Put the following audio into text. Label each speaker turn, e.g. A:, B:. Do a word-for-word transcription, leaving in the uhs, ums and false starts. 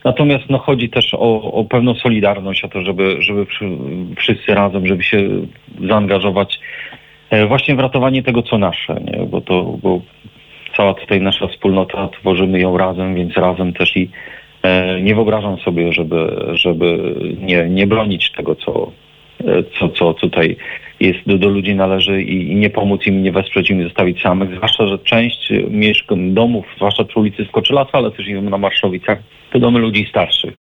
A: Natomiast no, chodzi też o, o pewną solidarność, o to, żeby, żeby przy, wszyscy razem, żeby się zaangażować właśnie w ratowanie tego, co nasze, nie? Bo to, bo cała tutaj nasza wspólnota, tworzymy ją razem, więc razem też i e, nie wyobrażam sobie, żeby, żeby nie, nie bronić tego, co, co, co tutaj jest, do, do ludzi należy i, i nie pomóc im, nie wesprzeć im, zostawić samych, zwłaszcza, że część mieszkań, domów, zwłaszcza przy ulicy Skoczylasa, ale też i na Marszowicach, to domy ludzi starszych.